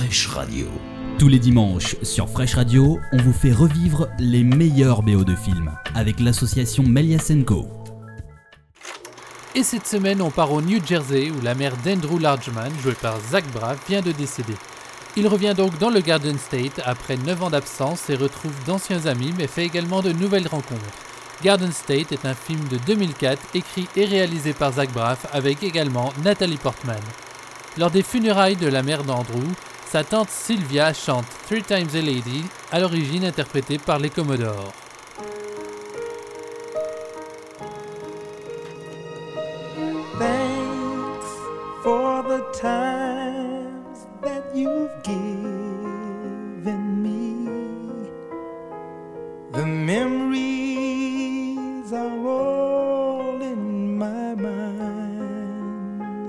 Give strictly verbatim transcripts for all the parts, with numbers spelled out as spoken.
Fresh Radio. Tous les dimanches sur Fresh Radio, on vous fait revivre les meilleurs B O de films avec l'association Melias and Co. Et cette semaine, on part au New Jersey où la mère d'Andrew Largeman, jouée par Zach Braff, vient de décéder. Il revient donc dans le Garden State après neuf ans d'absence et retrouve d'anciens amis mais fait également de nouvelles rencontres. Garden State est un film de deux mille quatre écrit et réalisé par Zach Braff avec également Nathalie Portman. Lors des funérailles de la mère d'Andrew, sa tante Sylvia chante Three Times a Lady, à l'origine interprétée par les Commodores. Thanks for the times that you've given me. The memories are all in my mind.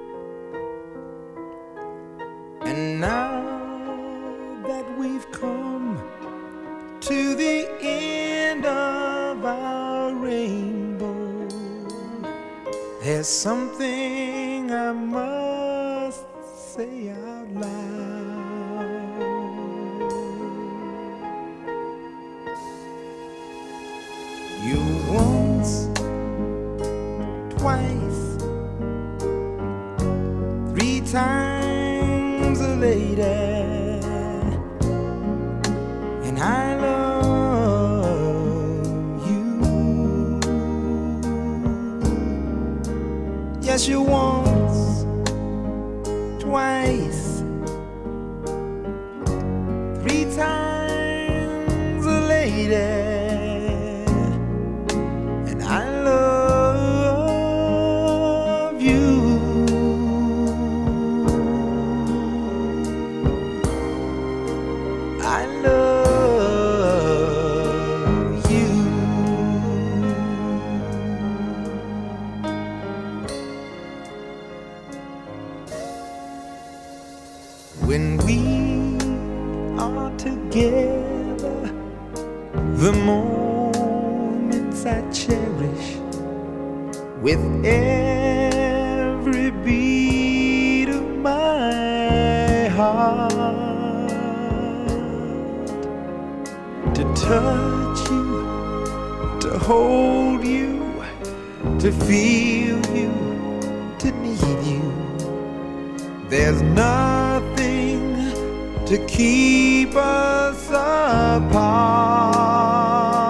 And now that we've come to the end of our rainbow, there's something I must say out loud. You once, twice, three times a lady, and I love you. Yes, you once, twice, three times a lady, and I love you. I love you. When we are together, the moments I cherish with every beat of my heart. To touch you, to hold you, to feel you, to need you. There's nothing to keep us apart.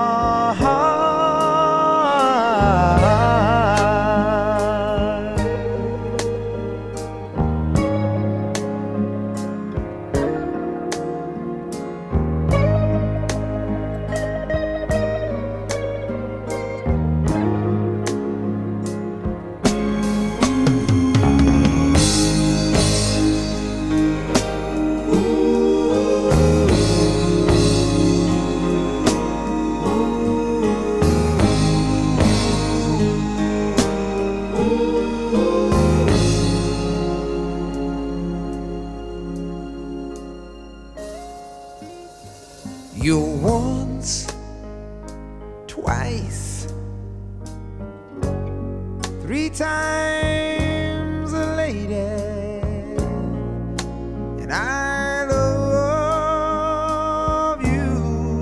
You once, twice, three times a lady, and I love you.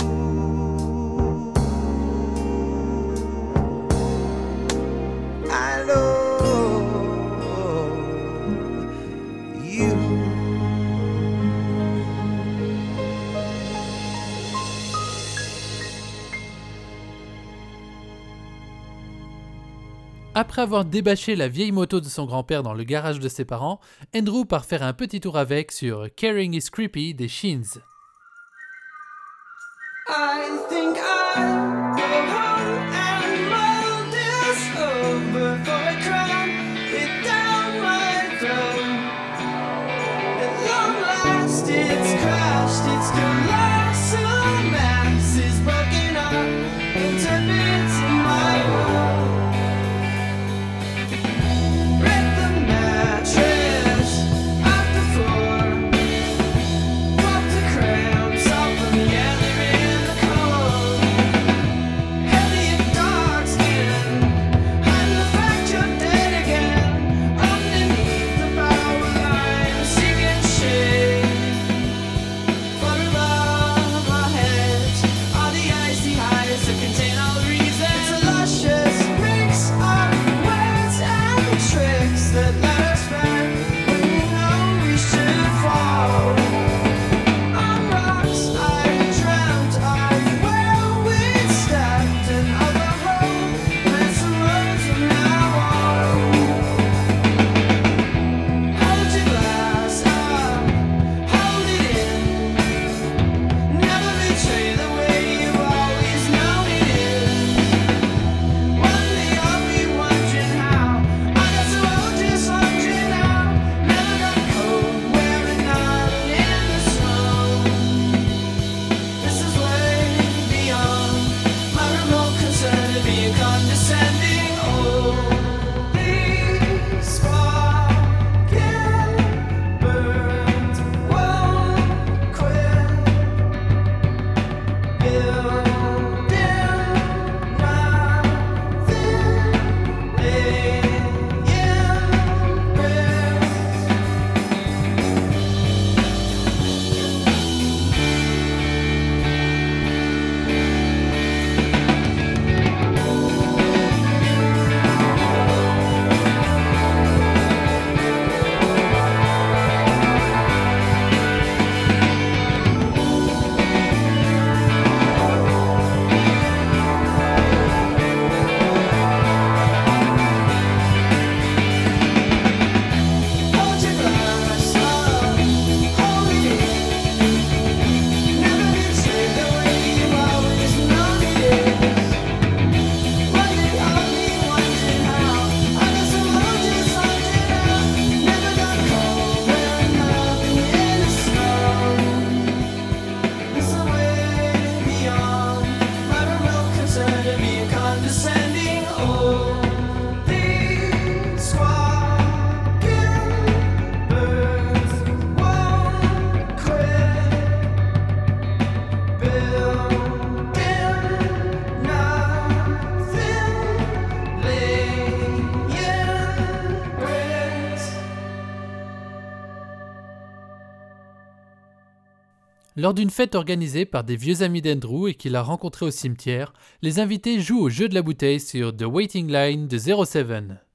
I love you. Après avoir débâché la vieille moto de son grand-père dans le garage de ses parents, Andrew part faire un petit tour avec sur Caring is Creepy des Sheens. I think I'll go home and mull this over before I cram it down my throat. At long last it's crashed, its colossal mass is broken up into bits in my room. Break the mattress off the floor, pop the cramps off of the other in the cold. Heavy dark skin, hide the fact you're dead again. Underneath the power line, seeking shade. Lors d'une fête organisée par des vieux amis d'Andrew et qu'il a rencontrés au cimetière, les invités jouent au jeu de la bouteille sur The Waiting Line de zéro sept.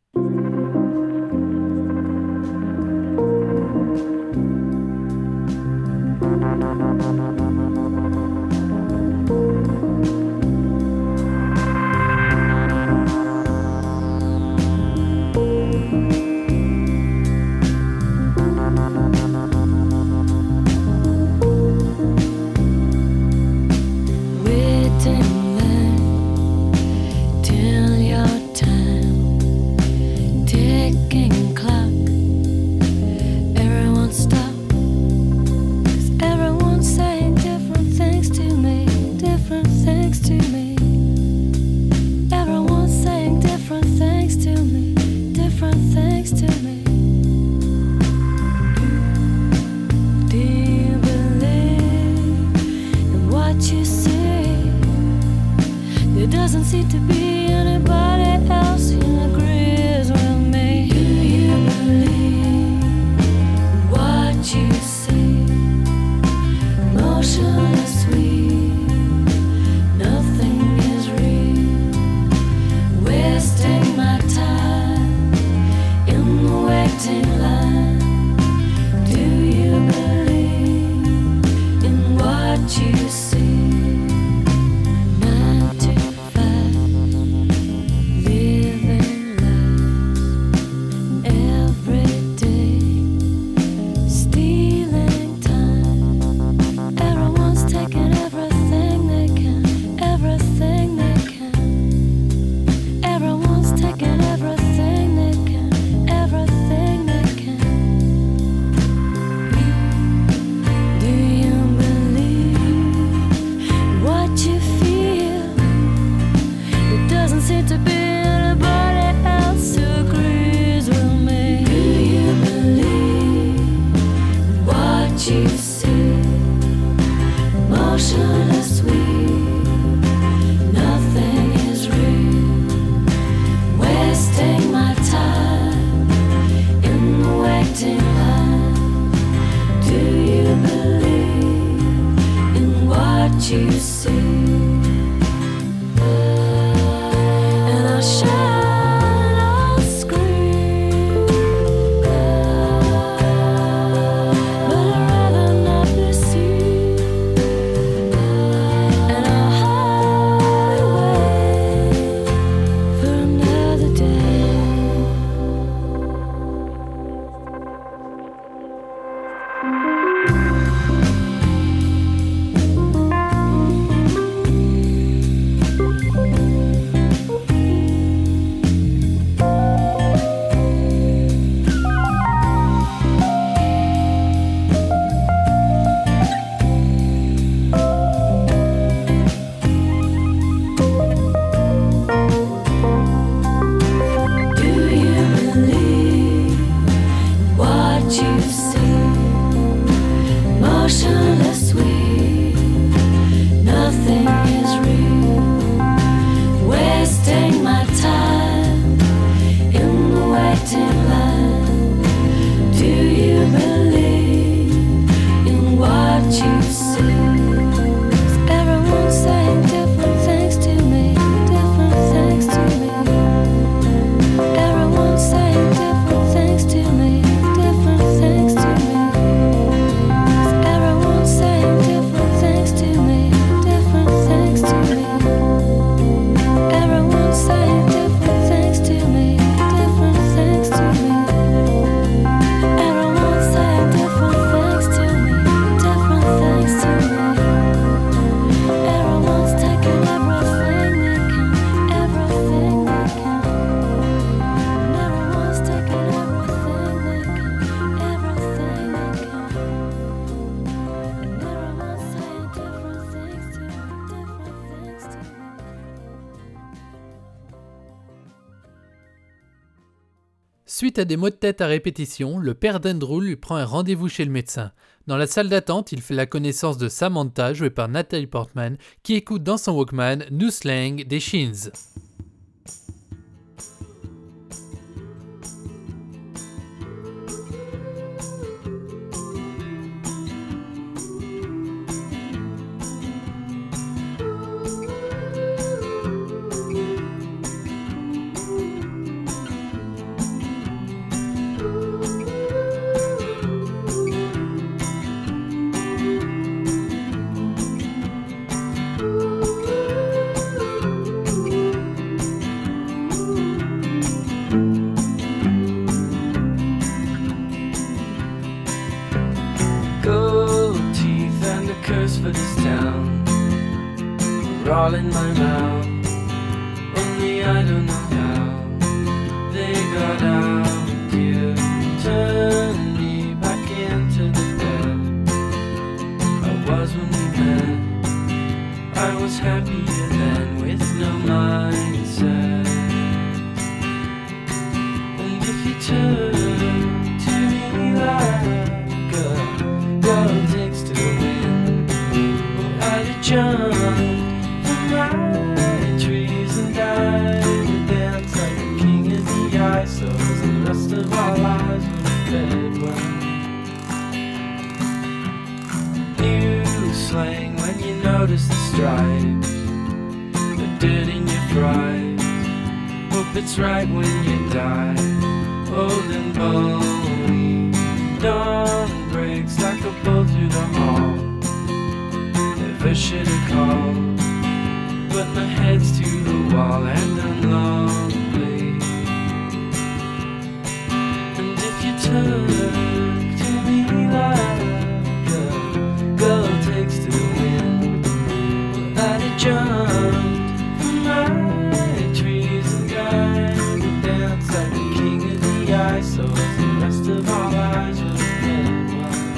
Suite à des maux de tête à répétition, le père d'Andrew lui prend un rendez-vous chez le médecin. Dans la salle d'attente, il fait la connaissance de Samantha, jouée par Natalie Portman, qui écoute dans son Walkman New Slang des Sheens. for this town were all in my mouth. Only I don't know how they got out. You turned me back into the bed I was when we met. I was happier then with no mindset. And if you turn to me like a girl takes to the wind, well, I'd have jumped from my trees and died to dance like a king in the ice. So the rest of our lives were fed well. New slang when you notice the stripes, the dirt in your fries. Hope it's right when you die, old and bony. Dawn breaks like a bolt through the hall. Never should have called, but my head's to the wall and I'm lonely. And if you turn to me like a girl takes to the wind, well, I'd have jumped from my trees and died to dance like a king in the ice. So as the rest of our lives will end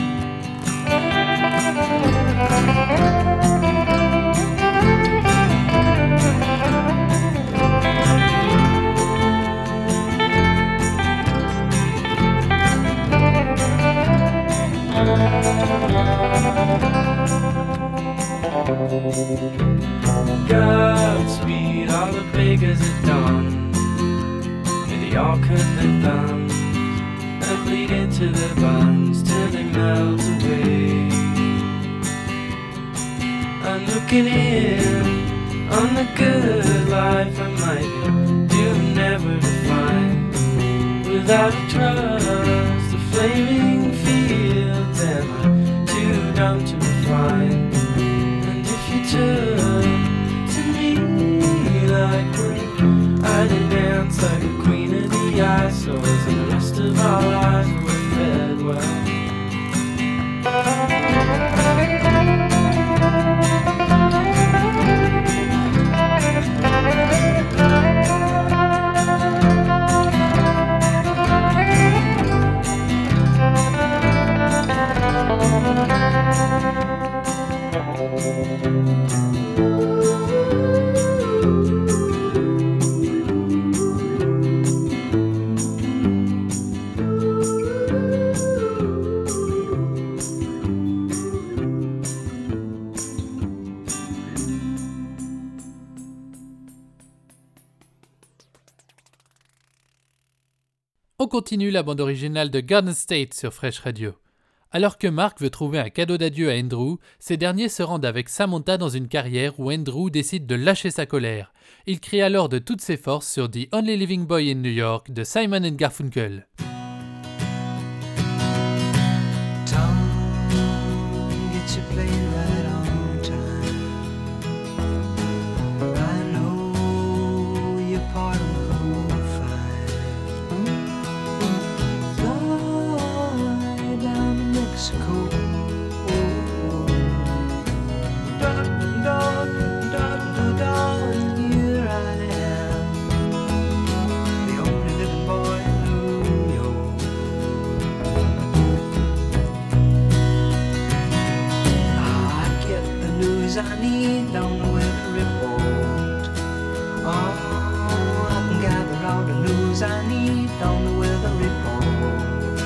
Godspeed, all the beggars at dawn. May they all cut their thumbs and bleed into their buns till they melt away. I'm looking in on the good life I might be doomed never to find. Without a trust, the flaming fields, am I too dumb to refine? And if you turn to me like one, I'd dance like a queen of the ice. So as the rest of our lives were fed well. On continue la bande originale de Garden State sur Fresh Radio. Alors que Mark veut trouver un cadeau d'adieu à Andrew, ces derniers se rendent avec Samantha dans une carrière où Andrew décide de lâcher sa colère. Il crie alors de toutes ses forces sur The Only Living Boy in New York de Simon and Garfunkel. I need on the weather report. Oh, I can gather all the news I need on the weather report.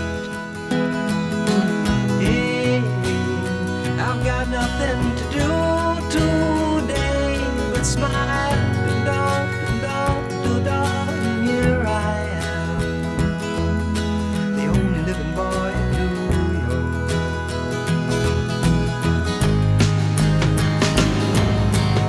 Hey, I've got nothing to do today but smile and dog and dog and dog, and here I am, the only living boy in New York.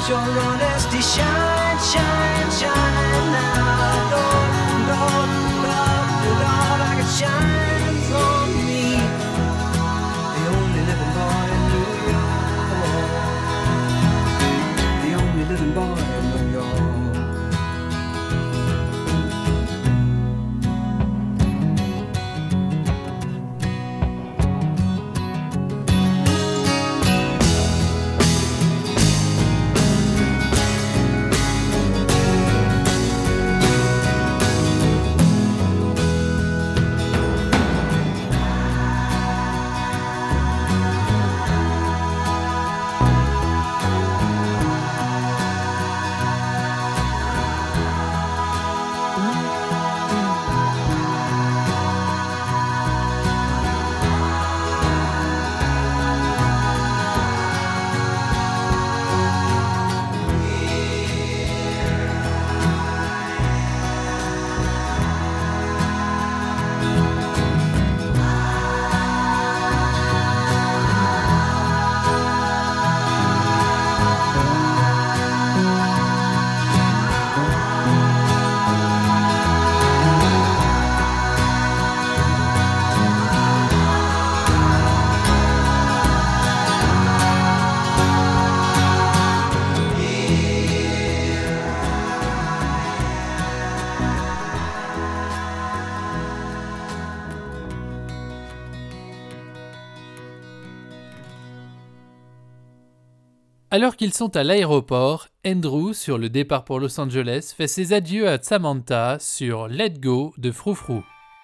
proves your honesty. Shine, shine, shine now, Lord, Lord, Lord, Lord, like it shines on me. The only living boy in New York. The only living boy in New York. Alors qu'ils sont à l'aéroport, Andrew, sur le départ pour Los Angeles, fait ses adieux à Samantha sur Let Go de Frou Frou.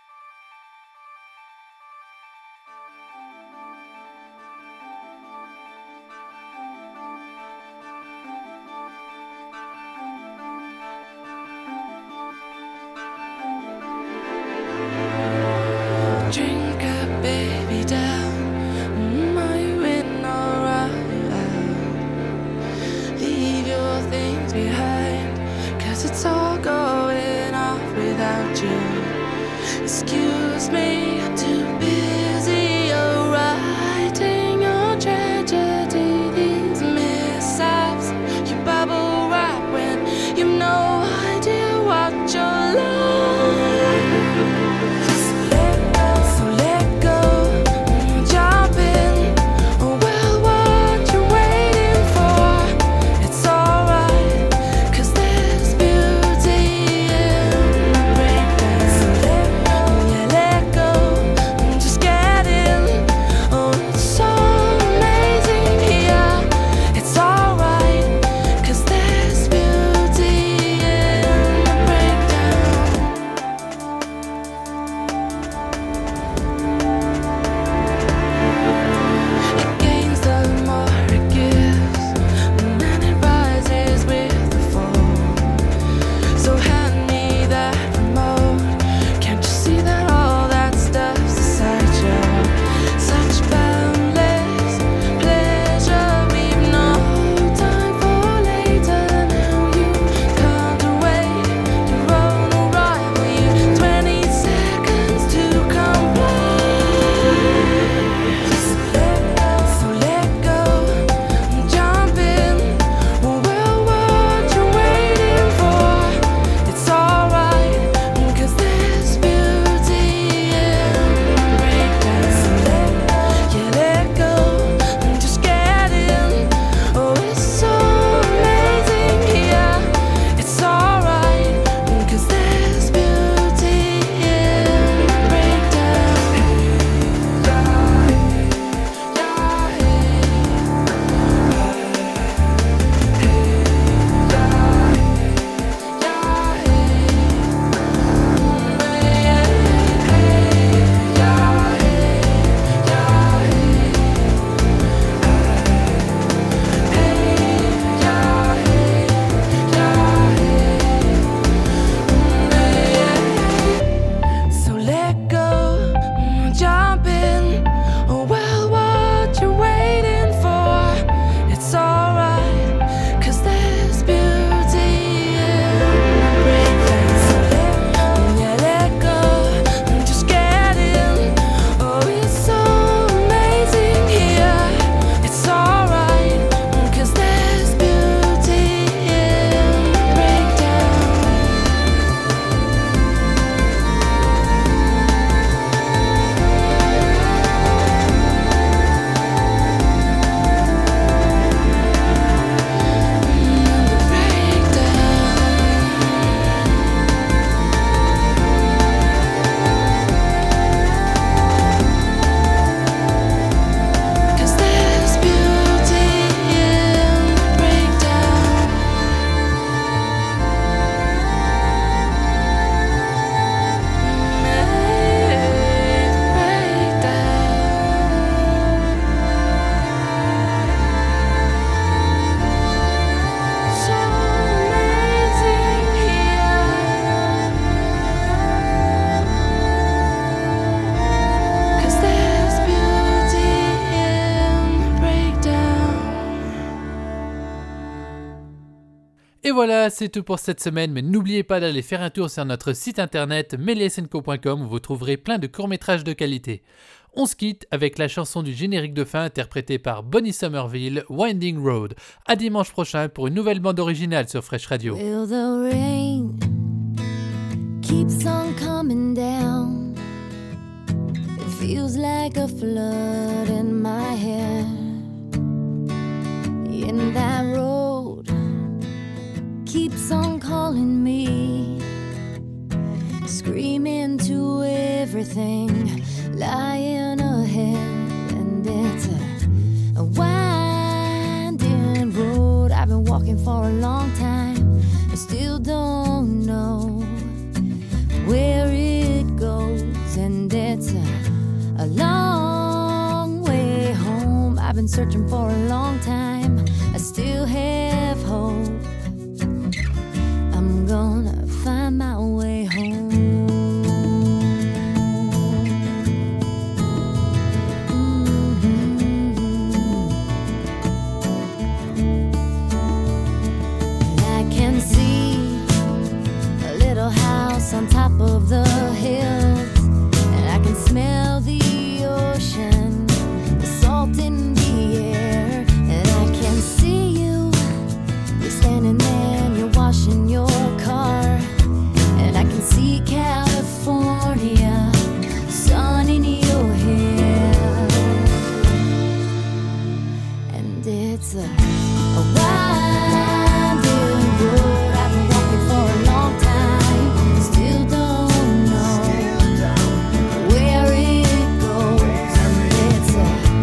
Drink up, baby, down. Mm, are you in alright? Leave your things behind, 'cause it's all going off without you. Excuse me, I'm too busy oh, writing your tragedy. These mishaps, you bubble wrap when you've no idea what you're like. So let go, Et voilà, c'est tout pour cette semaine, mais n'oubliez pas d'aller faire un tour sur notre site internet meliasenco point com où vous trouverez plein de courts-métrages de qualité. On se quitte avec la chanson du générique de fin interprétée par Bonnie Somerville, Winding Road. À dimanche prochain pour une nouvelle bande originale sur Fresh Radio. Will the rain keeps on coming down? It feels like a flood in my head. In that road keeps on calling me, screaming to everything lying ahead. And it's a, a winding road I've been walking for a long time. I still don't know where it goes, and it's a, a long way home. I've been searching for a long time. I still have hope. I'm gonna find my way home. On top of the hills, and I can smell the ocean, the salt in the air, and I can see you. You're standing there and you're washing your car, and I can see California, sun in your hair, and it's a, a winding road I've been walking for a long time. Still don't know where it goes, and it's a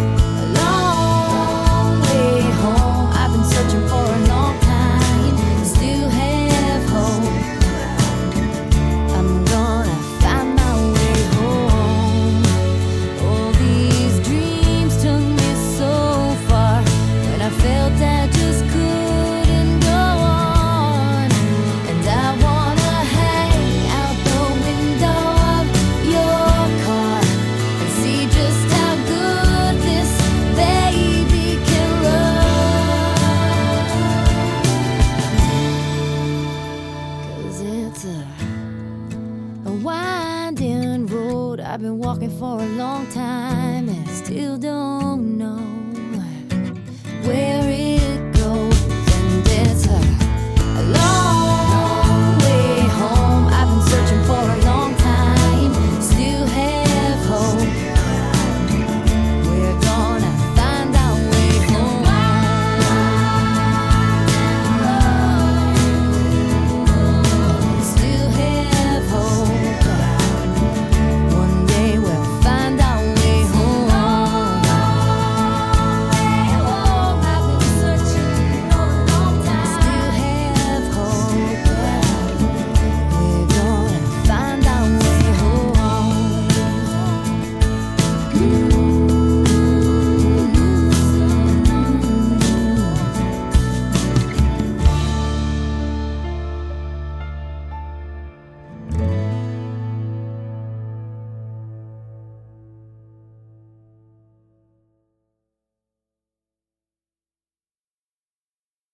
long way home. I've been searching for a long time, still have hope. I'm gonna find my way home. All these dreams took me so far when I felt I just couldn't go on, and I wanna hang out the window of your car and see just how good this baby can run. 'Cause it's a, a winding road I've been walking for a long time and still don't know where it